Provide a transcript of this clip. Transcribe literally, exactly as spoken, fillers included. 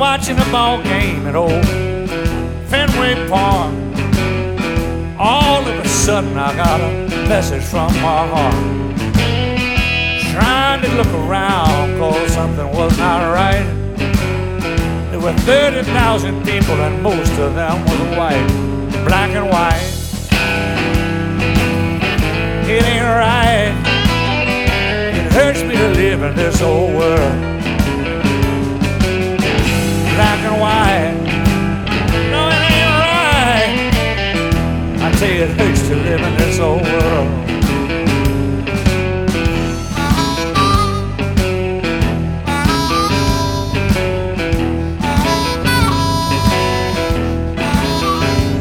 watching a ball game at old Fenway Park. All of a sudden I got a message from my heart, trying to look around cause something was not right. There were thirty thousand people and most of them was white, black and white. It ain't right, it hurts me to live in this old world, black and white. No, it ain't right, I tell you it hurts to